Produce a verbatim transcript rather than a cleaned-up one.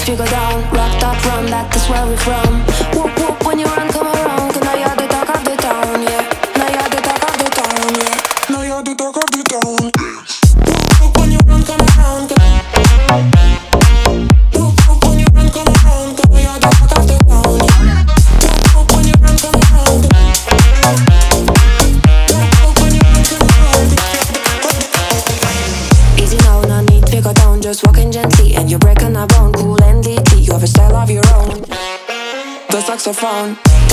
we go down. Rock that run, that is where we're from. Whoop whoop when you run, come around. Cause now you're the talk of the town, yeah. Now you're the talk of the town, yeah. Now you're the talk of the town. Whoop whoop when you run, come around. Whoop whoop when you run, come around. Cause now you're the talk of the town, yeah. Whoop whoop when you run, come around. Whoop whoop when you run, come around. Easy now, no need to go down. Just walking gently and you're breaking a bone. Cool and deeply, you have a style of your own. The saxophone.